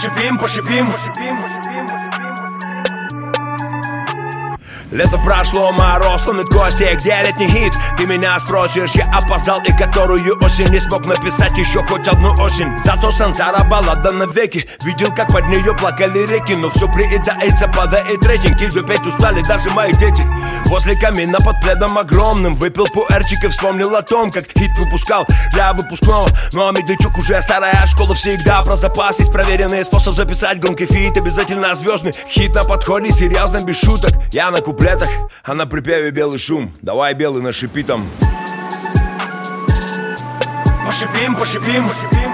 Пошипим, пошипим. Лето прошло, мороз ломит кости. Где летний хит? Ты меня спросишь, я опоздал. И которую осень не смог написать еще хоть одну осень. Зато Сансара баллада навеки. Видел, как под нее плакали реки. Но все приедается, падает рейтинг. И петь устали даже мои дети. Возле камина под пледом огромным выпил пуэрчик и вспомнил о том, как хит выпускал для выпускного. Ну а Медведчук уже старая школа. Всегда про запас есть проверенный способ записать громкий фит. Обязательно звездный хит на подходе, серьезно, без шуток. Я на куплетах, а на припеве белый шум. Давай, белый, нашипи там. Пошипим, пошипим.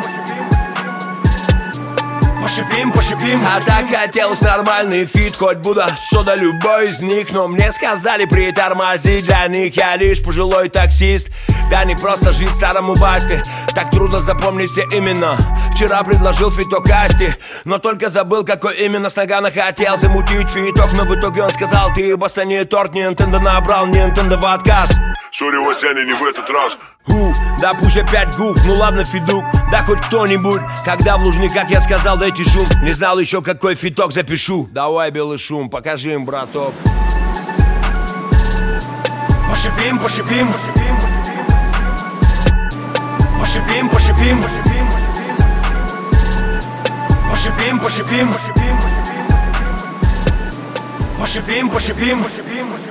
Пошипим, пошипим. А так хотелось нормальный фит. Хоть буду сода любой из них. Но мне сказали притормози. Для них я лишь пожилой таксист. Да не просто жить старому басте. Так трудно запомнить все именно. Вчера предложил фиток Касти, но только забыл, какой именно. С Нагана хотел замутить фиток, но в итоге он сказал: ты баста не торт, Nintendo набрал, Nintendo в отказ. Сори, Васяня, не в этот раз. Да пусть опять гуф, ну ладно, фидук. Да хоть кто-нибудь, когда в Лужниках я сказал: дайте шум. Не знал еще, какой фиток запишу. Давай, белый шум, покажи им, браток. Пошипим, пошипим. Пошипим, пошипим. Пошипим, пошипим. Пошипим, пошипим.